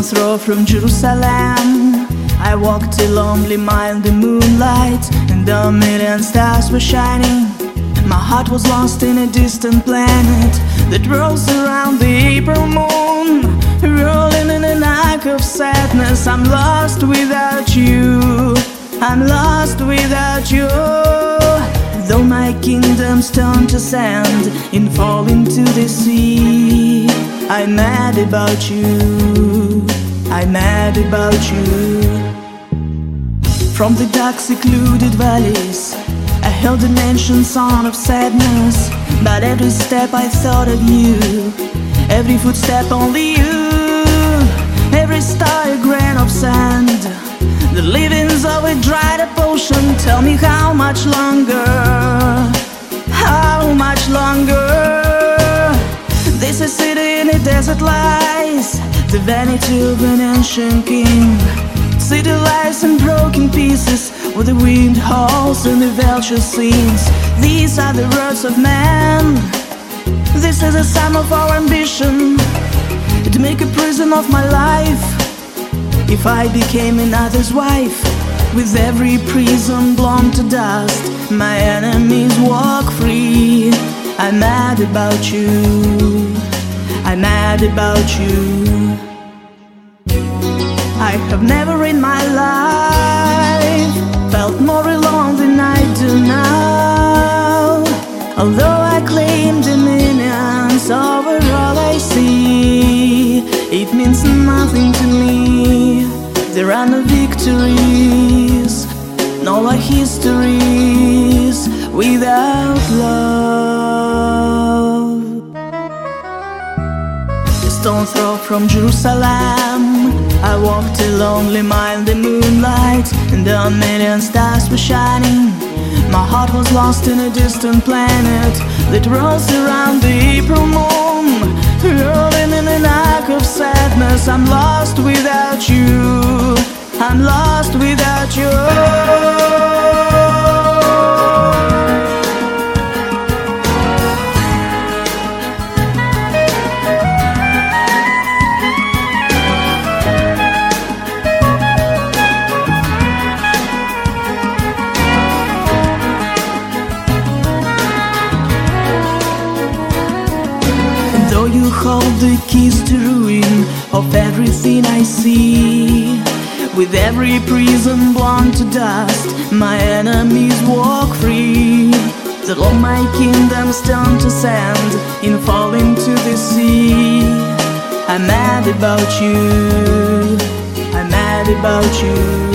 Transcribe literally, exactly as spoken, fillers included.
stone's throw from Jerusalem. I walked a lonely mile in the moonlight, and a million stars were shining. My heart was lost in a distant planet that rolls around the April moon, rolling in an arc of sadness. I'm lost without you, I'm lost without you. Though my kingdom's turned to sand and fall into the sea, I'm mad about you, I'm mad about you. From the dark secluded valleys I held an ancient song of sadness, but every step I thought of you, every footstep only you, every star a grain of sand, the leavings of a dried up ocean. Tell me how much longer, how much longer? This is city in a desert lies, the vanity of an ancient king. City lies in broken pieces, where the wind howls and the vulture sings. These are the words of man, this is the sum of our ambition, to make a prison of my life. If I became another's wife, with every prison blown to dust, my enemies walk free. I'm mad about you, I'm mad about you. I have never in my life felt more alone than I do now. Although I claim dominions over all I see, it means nothing to me. There are no victories, no histories without love. A stone's throw from Jerusalem, I walked a lonely mile in the moonlight, and a million stars were shining. My heart was lost in a distant planet that rolls around the April moon, rolling in an arc of sadness. I'm lost without you, I'm lost without you. Though you hold the keys to ruin of everything I see, with every prison blown to dust, my enemies walk free. That all my kingdoms turn to sand and fall into the sea. I'm mad about you, I'm mad about you.